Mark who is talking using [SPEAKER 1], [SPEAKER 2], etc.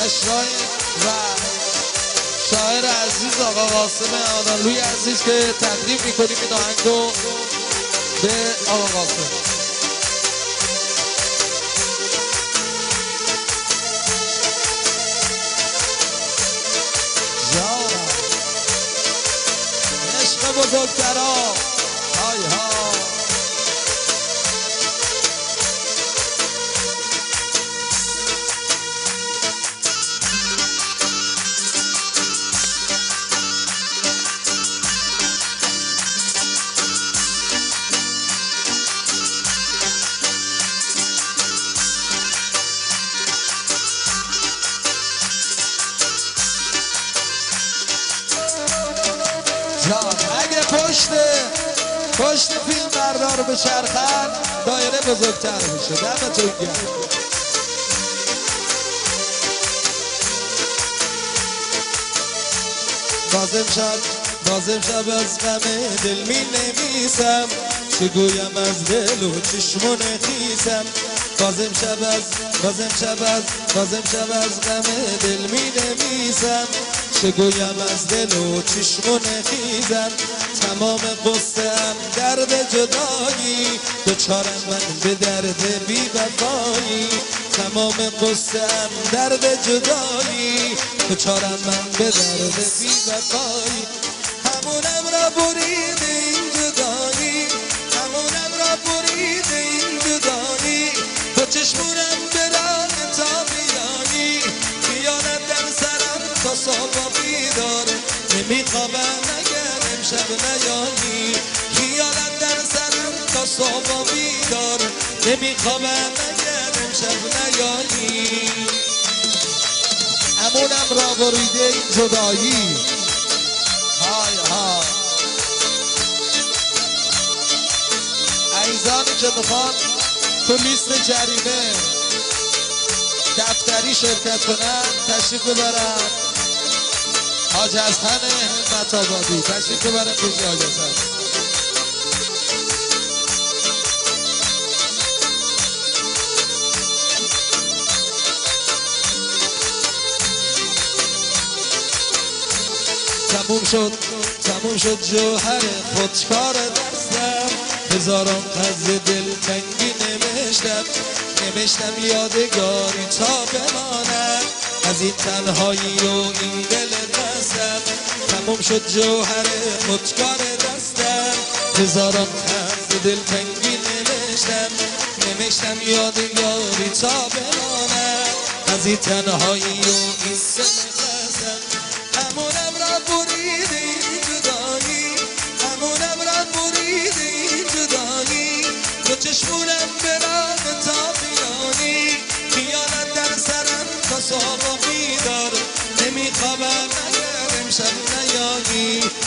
[SPEAKER 1] اشرای و شاعر عزیز آقا قاسم آدانلوی عزیز که تقدیم میکنیم این آهنگو به آقا قاسم. جانم عشق بزرگترا های ها. اگه پشت فیلم بردار به چرخن دایره بزرگتر میشه. دمتون گرم. بازم شب از غم دل می نویسم، چه گویم از دل و چشمون خیسم. بازم شب از غم دل می نویسم، چه گویم از دل و چشمون خیزم. تمام قصه‌ام درد جدایی، دچارم من به درد بی وفایی. تمام قصه‌ام درد جدایی، دچارم من به درد بی وفایی. همونم را برید این جدایی، همونم را برید این جدایی. با چشمونم به راه تا بیایی، خیالت در سرم تا صبح بیدار. نمیخوابم اگر امشب نیایی، خیالت در سرم تا صبح بیدار. نمیخوابم اگر امشب نیایی. همونم را بریده این جدایی. های ها عزیزانی که میخوان تو لیست جریمه دفتری شرکت کنن تشریف ببرن حاج حسن همت آبادی. تشریف ببرن پیش حاج حسن. تموم شد جوهر خودکار دستم، هزاران قرض دلتنگی نوشتم یادگاری تا بماند از این تنهایی و این دل دستم. تموم شد جوهر خودکار دستم، هزاران قرض دلتنگی نوشتم یادگاری تا بماند از این تنهایی و این دل دستم. همونم را برید این جدایی، همونم را برید این جدایی. دو چشمونم به راه تا بیانی، خیالت در سرم تا صبح بیدار. نمیخوابم اگر امشب نیایی،